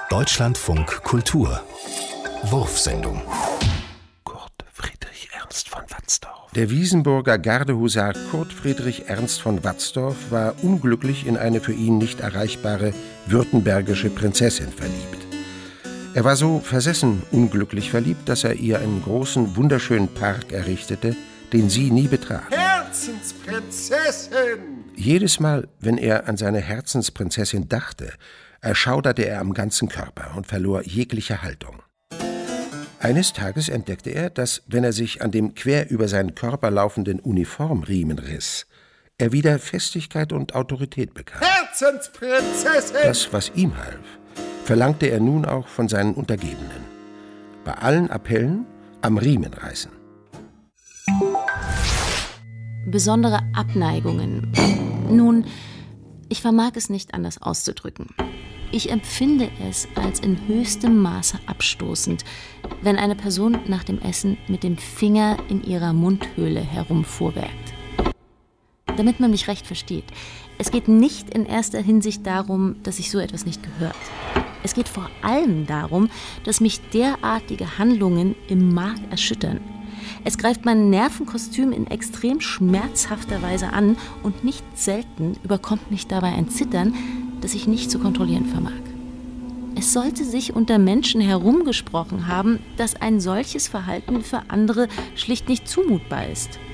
Deutschlandfunk Kultur Wurfsendung. Kurt Friedrich Ernst von Watzdorf. Der Wiesenburger Gardehusar Kurt Friedrich Ernst von Watzdorf war unglücklich in eine für ihn nicht erreichbare württembergische Prinzessin verliebt. Er war so versessen unglücklich verliebt, dass er ihr einen großen, wunderschönen Park errichtete, den sie nie betrat. Herzensprinzessin! Jedes Mal, wenn er an seine Herzensprinzessin dachte, erschauderte er am ganzen Körper und verlor jegliche Haltung. Eines Tages entdeckte er, dass, wenn er sich an dem quer über seinen Körper laufenden Uniformriemen riss, er wieder Festigkeit und Autorität bekam. Herzensprinzessin! Das, was ihm half, verlangte er nun auch von seinen Untergebenen. Bei allen Appellen am Riemen reißen. Besondere Abneigungen. Nun, ich vermag es nicht anders auszudrücken. Ich empfinde es als in höchstem Maße abstoßend, wenn eine Person nach dem Essen mit dem Finger in ihrer Mundhöhle herumfuhrwerkt. Damit man mich recht versteht, es geht nicht in erster Hinsicht darum, dass sich so etwas nicht gehört. Es geht vor allem darum, dass mich derartige Handlungen im Mark erschüttern. Es greift mein Nervenkostüm in extrem schmerzhafter Weise an und nicht selten überkommt mich dabei ein Zittern, das ich nicht zu kontrollieren vermag. Es sollte sich unter Menschen herumgesprochen haben, dass ein solches Verhalten für andere schlicht nicht zumutbar ist.